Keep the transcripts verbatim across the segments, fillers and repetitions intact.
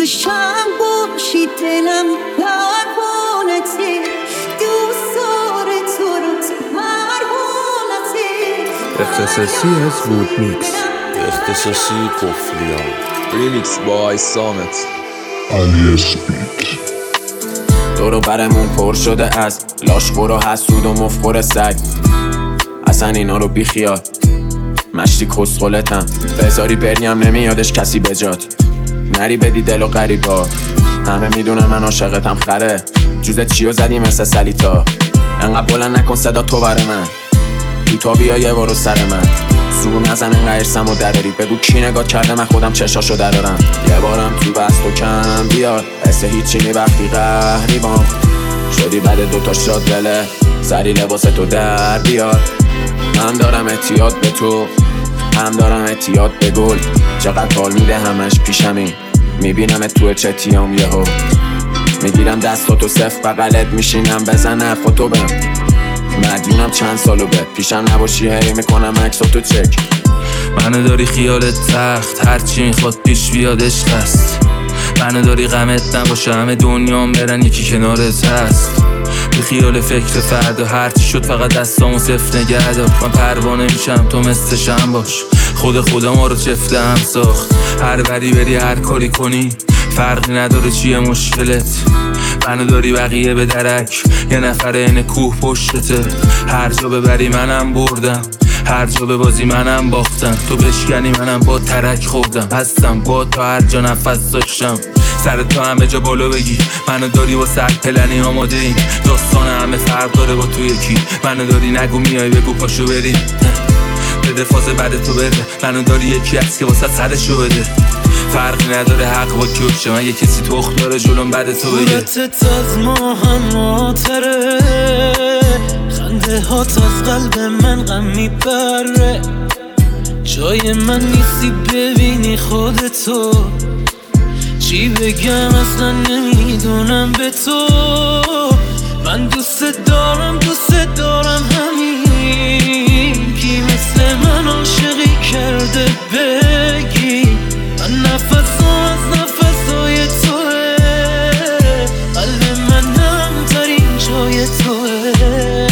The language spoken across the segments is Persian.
تو شم باشی دلم پروانته دوست داره تو رو تو هر حالته اختصاصی از وود میکس اختصاصی کفلیان ریمیکس بای سامت علی اسپیک. دورو برمون پر شده از لاشخور و حسود و مفخور سگ. اصلا اینا رو بی خیال مشتی کسخلتم بذاری برنیم نمیادش کسی بجات نری بدی دل و غریبا. همه میدونن من عاشقتم خره جوزت چیو زدی مثل سلیتا. انقدر بلند نکن صدا تو بر من تو تا بیا یه بارو سر من زور نزن انقدر ارسم و دراری. بگو کی نگاه کرده من خودم چشاشو درارم. یه بارم تو بست و کم بیار حس هیچی نی وقتی قهری بام شدی بعد دوتا شاد دله سری لباس تو در بیار. من دارم اعتیاد به تو هم دارم اعتیاد به گل. چقدر حال میده همش پیشمی میبینم تو چتیام یهو میگیرم دستاتو صف بغلت میشینم بزن فوتو بهم مدیونم چند سالو به پیشم نباشی هی میکنم عکساتو چک. منو داری خیالت تخت هرچی میخواد پیش بیاد عشق است. منو داری غمت نباشه همه دنیام برن یکی کنارت هست. بی خیال فکر فردا هرچی شد فقط دستامو صفر نگه دار. من پروانه میشم تو مثل شم باش خود خدا ما رو چفته هم ساخت. هر وری بری هر کاری کنی فرقی نداره چیه مشکلت. منو داری بقیه به درک یه نفر این کوه پشتته. هر جا ببری منم بردم هر جا به بازی منم باختم. تو بشکنی منم با ترک خوردم هستم با تو هر جا نفس داشتم. سر تو همه جا بالا بگی منو داری با سر پلنی آماده ایم. داستان همه فرق داره با تو یکی. منو داری نگو میای بگو پاشو بریم بده فاز بعد تو بره. منو داری یکی هست که واسه سرشو بده فرقی نداره حق با کیوشه. من یه کسی تخت داره جلوم بعد تو بگه صورتت از ما هم ماتره خنده هات از قلب من غم میبره. جای من نیستی ببینی خودتو چی بگم اصلا نمیدونم به تو. من دوست دارم دوست دارم همین کی مثل من عاشقی کرده بگی. من نفس از نفسای توه قلب منم ترین جای توه.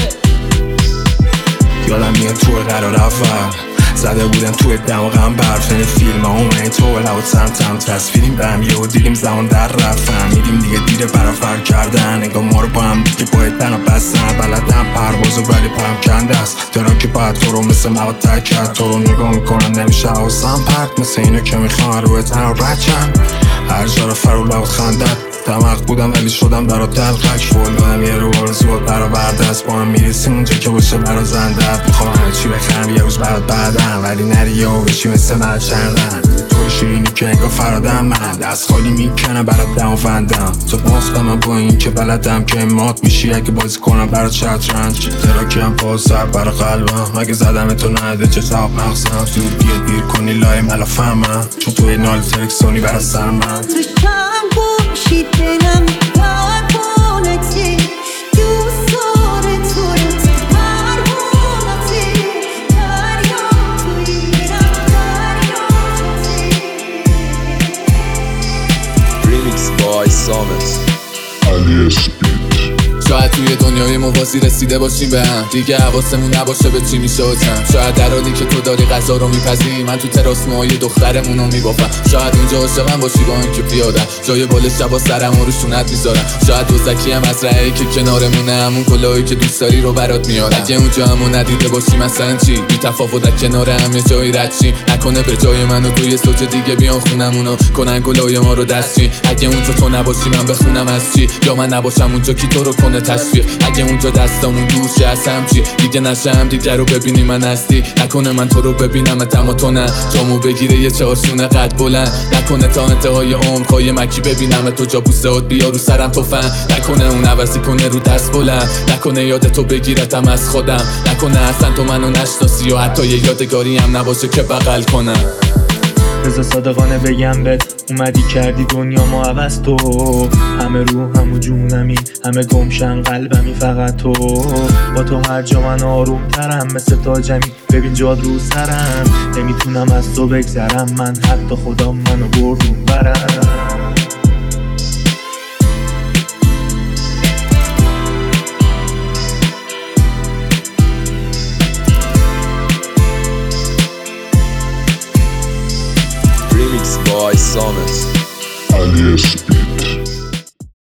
یادم میاد تو قرار اول زده بودم توی دماغم برف. این فیلم ها اومه تو لو تم تم تصویریم برم یهو دیدیم زمان در رفتم. میدیم دیگه دیره برافر کردن انگاه ما رو با هم دیگه باید تنها بستن. بلدم پروازو ولی پرم کنده است درا که باید تو رو مثل مواد تک کرد. تو رو نگاه میکنم نمیشه حواسم پرد مثل اینو که میخوام روی تن رو رچم. هر جا رو فرو لوت خندد دماغ بودم ولی شدم برا دلقک. فول دادم یه رو آرزوات برا بردست با هم میرسیم اونجا که باشه برا زندت. میخوام همه چی بخرم یه روز برات بعدم ولی نری یا بشی مثل من چندن. تو شیرینی که انگاه فرادم من دست خالی میکنم برات دم و فندم. تو باختم من با این که بلدم که مات میشی اگه بازی کنم برات شطرنج. تراکی هم پاس سر برا قلبم اگه زدم تو نهده چه تاق نقصم. زود بیاد دیر کنی لای ملا فهمم چون توی نال ترکسونی برا سر من. تو شم باشی دلم پروانته دوست داره تو رو تو هر حالته دریا توییرم دریاته. ریمیکس بای سامت علی اسپیک. شاید توی دنیای موازی رسیده باشیم به هم دیگه حواسمون نباشه به چی میشه و چند. شاید در حالی که تو داری غذا رو میپذی من تو تراس موهای دخترمون رو میبافم. شاید اونجا عاشقم باشی با اینکه پیادم جای بال شبا سرم رو روشونت میذارم. شاید دوزکی هم از رهی که کنارمونه همون کلاهی که دوست داری رو برات میارم. اگه اونجا همو ندیده باشی مثلا چی بی تفاوت از کنار هم یه جایی رد چی نکنه به جای منو توی سوچ دیگه بیان خونمونو کنن کلاهی ما رو دستچی. اگه اونجا تو نباشی من بخونم از چی یا من نباشم اونجا کی تو رو کنه تشویق. اگه اونجا دستامون دور شه از هم چی دیگه نشم دیگه رو ببینی من هستی. نکنه من تو رو ببینم تما تو نه جامو بگیره یه چهارشونه قد بلند. نکنه تا انتهای عمر پای مکی ببینم تو جا بوسهات بیا رو سرم تو فن. نکنه اون عوضی کنه رو دست بلند. نکنه یاد تو بگیرتم از خودم. نکنه اصلا تو منو نشناسی و حتی یه یادگاری هم نباشه که بغل کنم. بذار صادقانه بگم بهت اومدی کردی دنیا ما عوض. تو همه رو همو جونمی همه گمشن قلبمی فقط تو. با تو هر جا من آروم ترم مثل تاجمی ببین جاد رو سرم. نمیتونم از تو بگذرم من حتی خدا منو برد اون برم. by Summit. علی اسپید